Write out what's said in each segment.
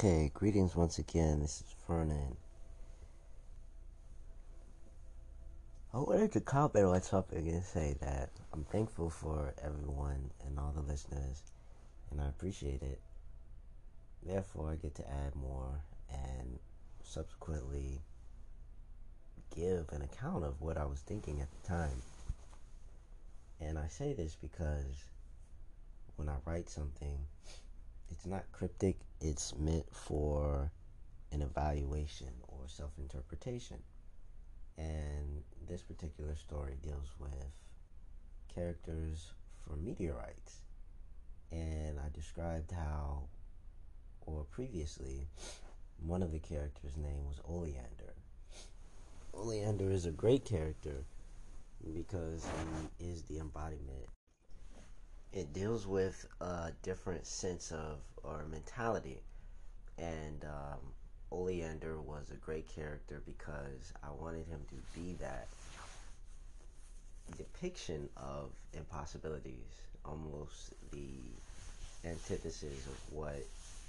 Okay, greetings once again. This is Vernon. I wanted to comment on something and say that I'm thankful for everyone and all the listeners, and I appreciate it. Therefore, I get to add more and subsequently give an account of what I was thinking at the time. And I say this because when I write something, it's not cryptic, it's meant for an evaluation or self interpretation. And this particular story deals with characters from meteorites. And I described how, or previously, one of the characters' name was Oleander. Oleander is a great character because he is the embodiment. It deals with a different sense of or mentality, and Oleander was a great character because I wanted him to be that depiction of impossibilities, almost the antithesis of what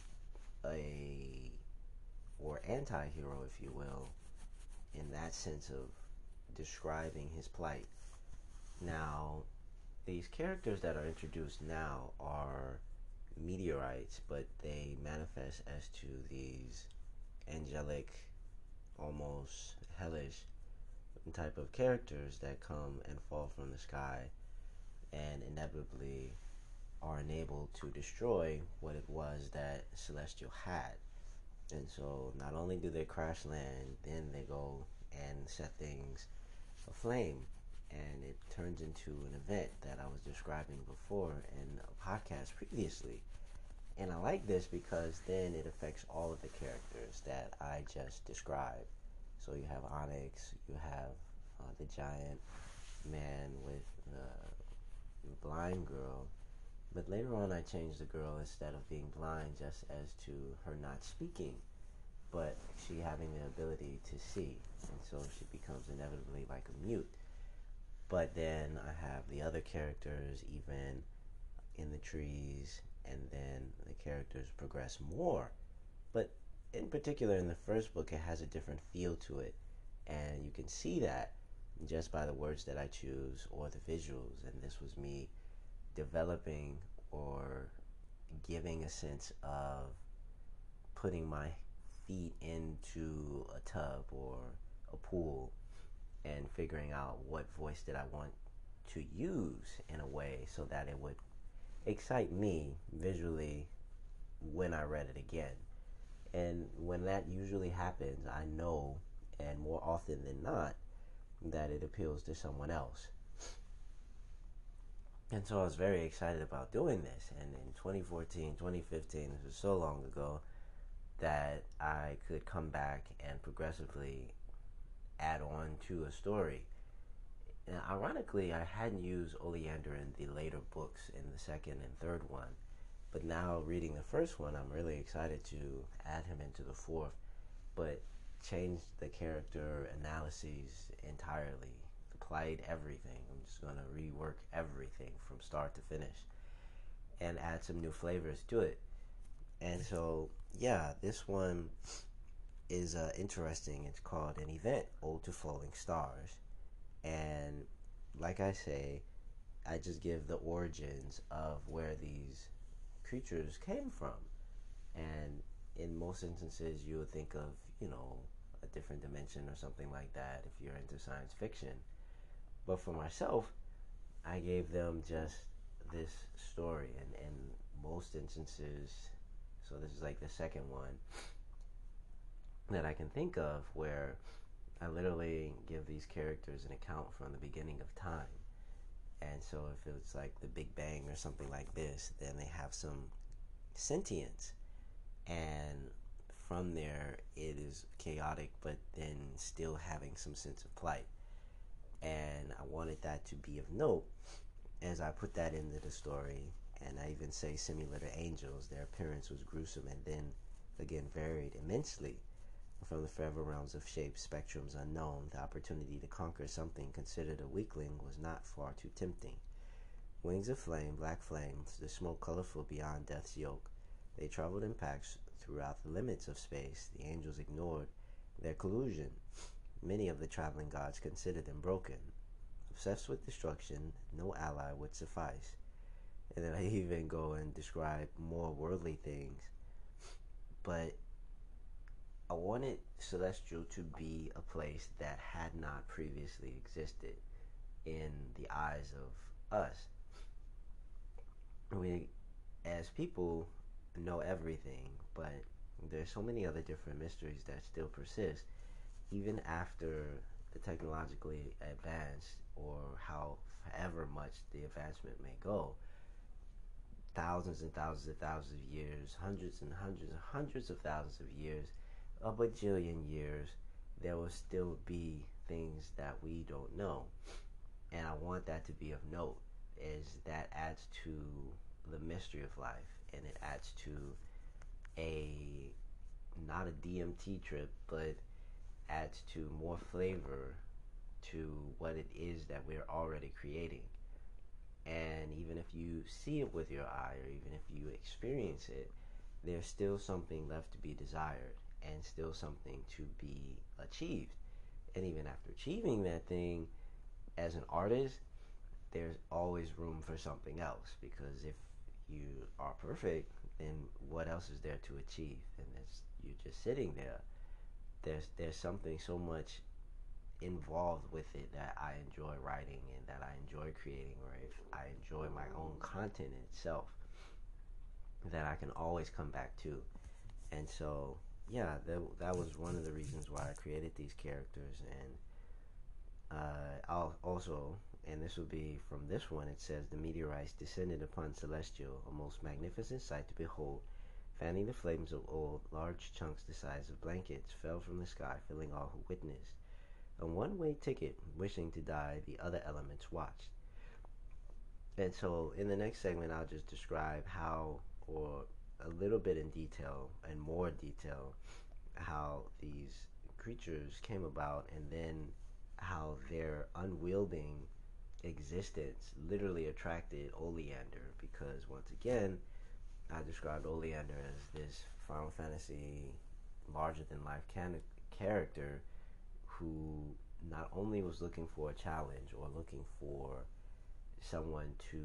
a or anti-hero, if you will, in that sense of describing his plight. Now, these characters that are introduced now are meteorites, but they manifest as to these angelic, almost hellish type of characters that come and fall from the sky and inevitably are unable to destroy what it was that Celestial had. And so not only do they crash land, then they go and set things aflame. And it turns into an event that I was describing before in a podcast previously. And I like this because then it affects all of the characters that I just described. So you have Onyx, you have the giant man with the blind girl. But later on, I changed the girl instead of being blind, just as to her not speaking, but she having the ability to see. And so she becomes inevitably like a mute. But then I have the other characters, even in the trees, and then the characters progress more. But in particular, in the first book, it has a different feel to it. And you can see that just by the words that I choose or the visuals. And this was me developing or giving a sense of putting my feet into a tub or a pool and figuring out what voice did I want to use in a way so that it would excite me visually when I read it again. And when that usually happens, I know, and more often than not, that it appeals to someone else. And so I was very excited about doing this. And in 2014, 2015, this was so long ago, that I could come back and progressively add on to a story. And ironically, I hadn't used Oleander in the later books in the second and third one. But now reading the first one, I'm really excited to add him into the fourth, but change the character analyses entirely. The plight, everything. I'm just going to rework everything from start to finish and add some new flavors to it. And so, yeah, this one is interesting. It's called An Event, Ode to Falling Stars. And like I say, I just give the origins of where these creatures came from. And in most instances, you would think of, a different dimension or something like that if you're into science fiction. But for myself, I gave them just this story. And in most instances, so this is like the second one that I can think of where I literally give these characters an account from the beginning of time. And so if it's like the Big Bang or something like this, then they have some sentience. And from there, it is chaotic, but then still having some sense of plight. And I wanted that to be of note as I put that into the story. And I even say similar to angels, their appearance was gruesome and then again varied immensely. From the forever realms of shapes, spectrums unknown, the opportunity to conquer something considered a weakling was not far too tempting. Wings of flame, black flames, the smoke colorful beyond death's yoke. They traveled in packs throughout the limits of space. The angels ignored their collusion. Many of the traveling gods considered them broken. Obsessed with destruction, no ally would suffice. And then I even go and describe more worldly things. But I wanted Celestial to be a place that had not previously existed in the eyes of us. We, as people, know everything, but there's so many other different mysteries that still persist, even after the technologically advanced, or however much the advancement may go. Thousands and thousands and thousands of years, hundreds and hundreds and hundreds of thousands of years, a bajillion years, there will still be things that we don't know. And I want that to be of note, is that adds to the mystery of life, and it adds to a, not a DMT trip, but adds to more flavor to what it is that we're already creating. And even if you see it with your eye, or even if you experience it, there's still something left to be desired, and still something to be achieved. And even after achieving that thing, as an artist, there's always room for something else, because if you are perfect, then what else is there to achieve? And it's, you're just sitting there. There's something so much involved with it that I enjoy writing, and that I enjoy creating, or if I enjoy my own content itself, that I can always come back to. And so, yeah, that was one of the reasons why I created these characters. And I'll also, and this will be from this one, it says, the meteorites descended upon Celestial, a most magnificent sight to behold. Fanning the flames of old, large chunks the size of blankets fell from the sky, filling all who witnessed. A one-way ticket, wishing to die, the other elements watched. And so in the next segment, I'll just describe how, or a little bit in detail, and more detail, how these creatures came about, and then how their unwielding existence literally attracted Oleander, because once again, I described Oleander as this Final Fantasy larger than life character who not only was looking for a challenge, or looking for someone to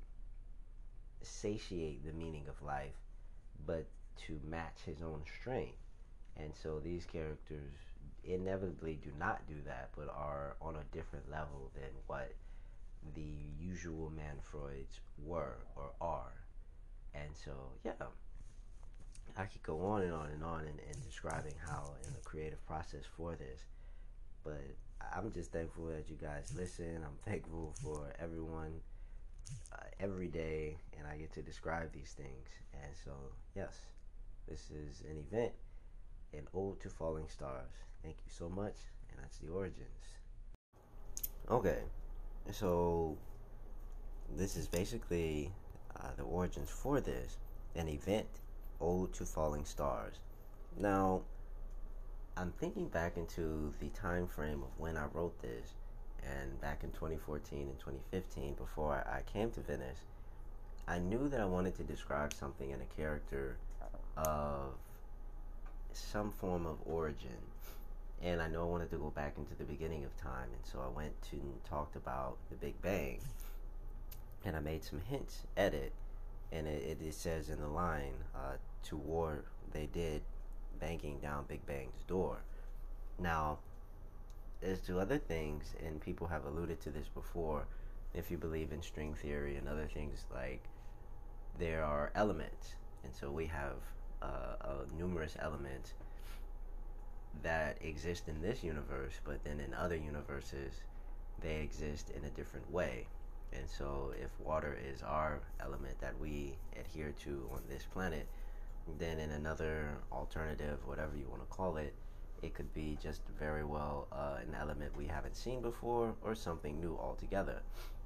satiate the meaning of life, but to match his own strength. And so these characters inevitably do not do that, but are on a different level than what the usual Manfroids were or are. And so, yeah, I could go on and on and on in describing how in the creative process for this. But I'm just thankful that you guys listen. I'm thankful for everyone every day, and I get to describe these things. And so, yes, this is an event, an ode to falling stars. Thank you so much, and that's the origins. Okay, so this is basically the origins for this, an event, ode to falling stars. Now, I'm thinking back into the time frame of when I wrote this, and back in 2014 and 2015, before I came to Venice, I knew that I wanted to describe something in a character of some form of origin. And I know I wanted to go back into the beginning of time, and so I went to and talked about the Big Bang, and I made some hints at it. And it says in the line, to war they did, banging down Big Bang's door. Now, as to other things, and people have alluded to this before, if you believe in string theory and other things, like there are elements, and so we have numerous elements that exist in this universe, but then in other universes they exist in a different way. And so if water is our element that we adhere to on this planet, then in another alternative, whatever you want to call it, it could be just very well an element we haven't seen before, or something new altogether.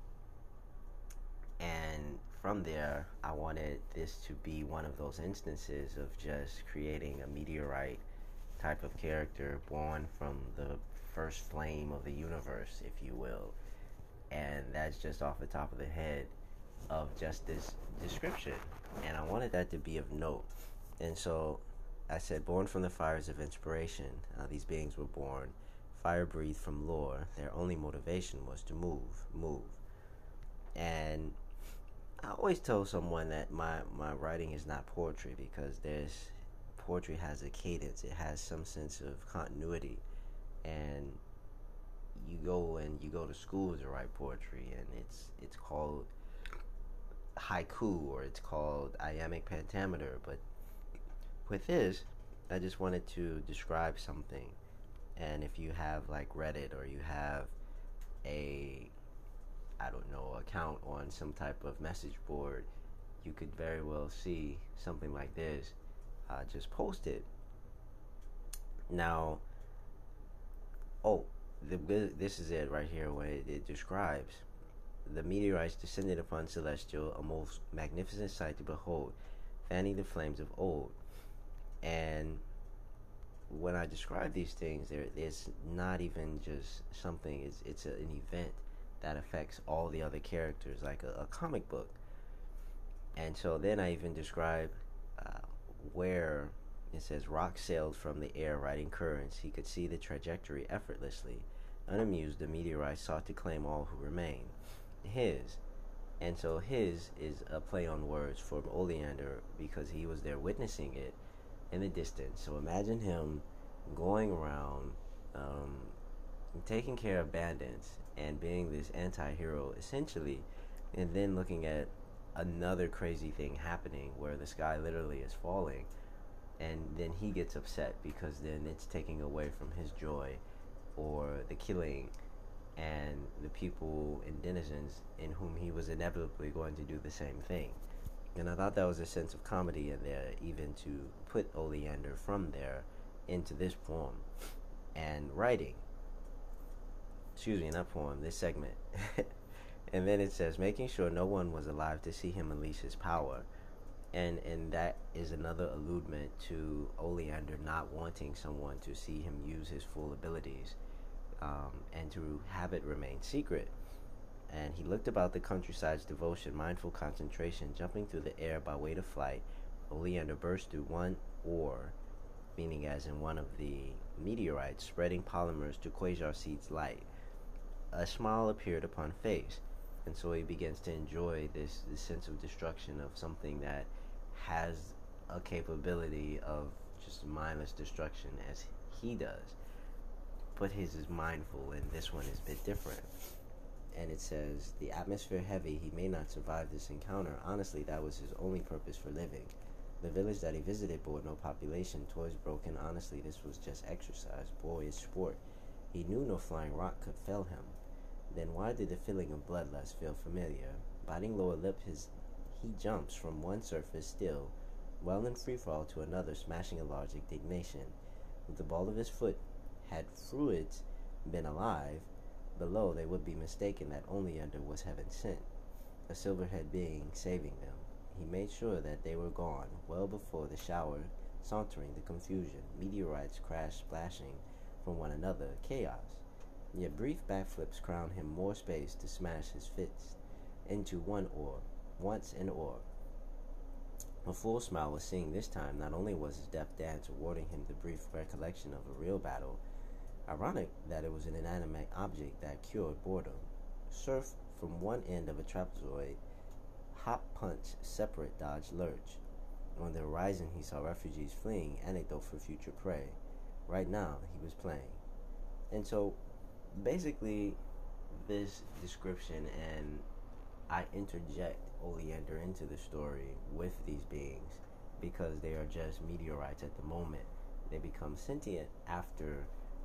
And from there, I wanted this to be one of those instances of just creating a meteorite type of character born from the first flame of the universe, if you will. And that's just off the top of the head of just this description, and I wanted that to be of note. And so I said, born from the fires of inspiration, these beings were born, fire breathed from lore. Their only motivation was to move. And I always tell someone that my writing is not poetry because poetry has a cadence, it has some sense of continuity, and you go to school to write poetry, and it's called haiku, or it's called iambic pentameter. But with this, I just wanted to describe something, and if you have like Reddit, or you have a, I don't know, account on some type of message board, you could very well see something like this just posted. Now, oh, this is it right here, where it describes the meteorites descended upon Celestial, a most magnificent sight to behold, fanning the flames of old. And when I describe these things, it's not even just something, it's an event that affects all the other characters, like a comic book. And so then I even describe where it says rock sailed from the air, riding currents. He could see the trajectory effortlessly. Unamused, the meteorite sought to claim all who remained. His. And so his is a play on words for Oleander because he was there witnessing it in the distance. So imagine him going around taking care of bandits and being this anti-hero essentially, and then looking at another crazy thing happening where the sky literally is falling, and then he gets upset because then it's taking away from his joy, or the killing and the people and denizens in whom he was inevitably going to do the same thing. And I thought that was a sense of comedy in there, even to put Oleander from there into this poem and writing. Excuse me, not poem, this segment. And then it says, making sure no one was alive to see him unleash his power. And that is another alludement to Oleander not wanting someone to see him use his full abilities, and to have it remain secret. And he looked about the countryside's devotion, mindful concentration, jumping through the air by way of flight. Oleander burst through one ore, meaning as in one of the meteorites, spreading polymers to Quasar Seed's light. A smile appeared upon face, and so he begins to enjoy this sense of destruction of something that has a capability of just mindless destruction as he does. But his is mindful, and this one is a bit different. And it says, the atmosphere heavy, he may not survive this encounter. Honestly, that was his only purpose for living. The village that he visited bore no population, toys broken. Honestly, this was just exercise, boyish sport. He knew no flying rock could fell him. Then why did the feeling of bloodlust feel familiar? Biting lower lip, he jumps from one surface still, well in free fall, to another, smashing a large indignation. With the ball of his foot, had Fruids been alive, below they would be mistaken that Oleander was heaven sent, a silver-haired being saving them. He made sure that they were gone well before the shower, sauntering the confusion, meteorites crash splashing from one another, chaos. Yet brief backflips crowned him more space to smash his fist into one ore, once an ore. A full smile was seen this time. Not only was his death dance awarding him the brief recollection of a real battle, ironic that it was an inanimate object that cured boredom. Surf from one end of a trapezoid, hop punch, separate dodge lurch. On the horizon he saw refugees fleeing, anecdote for future prey. Right now he was playing. And so basically this description, and I interject Oleander into the story with these beings because they are just meteorites at the moment. They become sentient after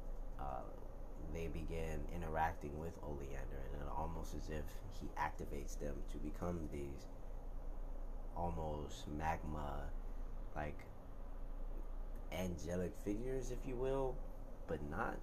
they begin interacting with Oleander, and it's almost as if he activates them to become these almost magma, like angelic figures, if you will, but not.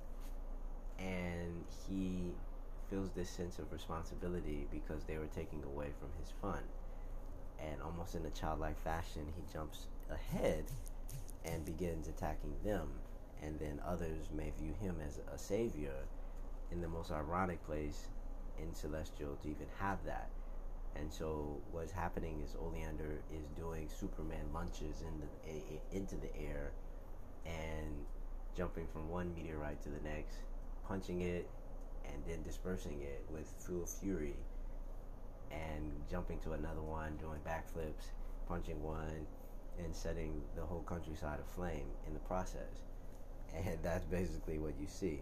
And he feels this sense of responsibility because they were taking away from his fun. And almost in a childlike fashion, he jumps ahead and begins attacking them. And then others may view him as a savior, in the most ironic place in Celestial to even have that. And so what's happening is Oleander is doing Superman lunges into the air and jumping from one meteorite to the next, punching it, and then dispersing it with full fury, and jumping to another one, doing backflips, punching one, and setting the whole countryside aflame in the process. And that's basically what you see.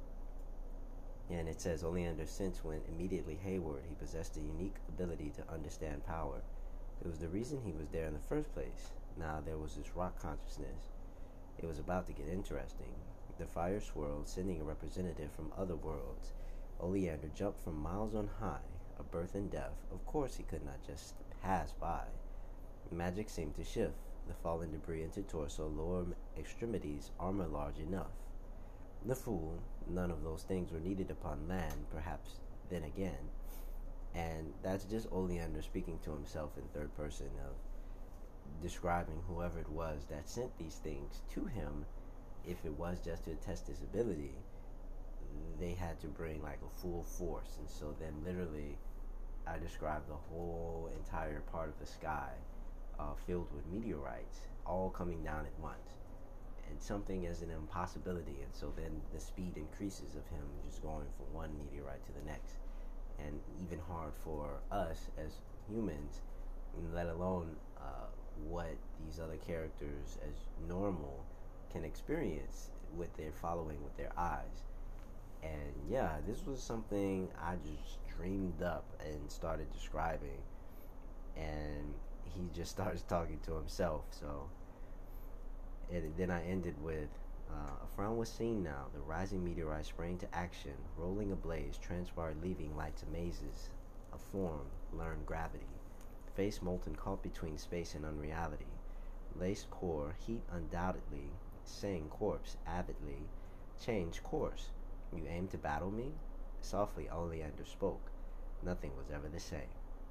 And it says Oleander since went immediately hayward. He possessed a unique ability to understand power. It was the reason he was there in the first place. Now there was this rock consciousness. It was about to get interesting. The fire swirled, sending a representative from other worlds. Oleander jumped from miles on high, a birth and death. Of course he could not just pass by. Magic seemed to shift, the fallen debris into torso, lower extremities, armor large enough. The fool, none of those things were needed upon land, perhaps then again. And that's just Oleander speaking to himself in third person, of describing whoever it was that sent these things to him. If it was just to test his ability, they had to bring like a full force. And so then literally I described the whole entire part of the sky filled with meteorites all coming down at once, and something as an impossibility. And so then the speed increases of him just going from one meteorite to the next, and even hard for us as humans, let alone what these other characters as normal can experience with their following with their eyes. And yeah, this was something I just dreamed up and started describing, and he just starts talking to himself. So then I ended with a frown was seen now. The rising meteorite sprang to action, rolling ablaze, transpired, leaving lights amazes. A form learned gravity. Face molten, caught between space and unreality. Laced core, heat undoubtedly. Sang corpse avidly. Change course. You aim to battle me? Softly Oleander spoke. Nothing was ever the same.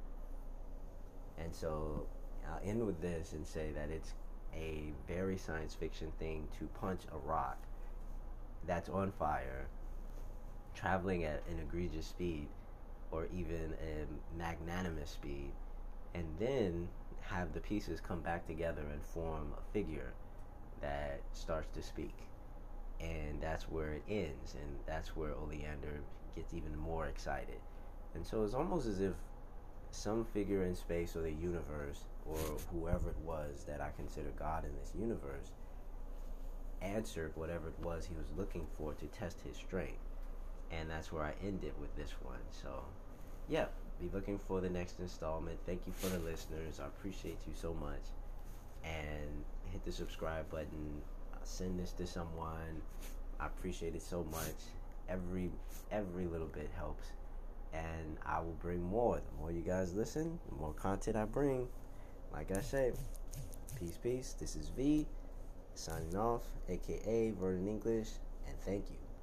And so I'll end with this and say that it's a very science fiction thing to punch a rock that's on fire, traveling at an egregious speed or even a magnanimous speed, and then have the pieces come back together and form a figure that starts to speak. And that's where it ends, and that's where Oleander gets even more excited. And so it's almost as if some figure in space or the universe, or whoever it was that I consider God in this universe, answered whatever it was he was looking for to test his strength. And that's where I ended with this one. So yeah, be looking for the next installment. Thank you for the listeners. I appreciate you so much. And hit the subscribe button. Send this to someone. I appreciate it so much. Every little bit helps. And I will bring more. The more you guys listen, the more content I bring. Like I say, peace. This is V, signing off, aka Vernon English, and thank you.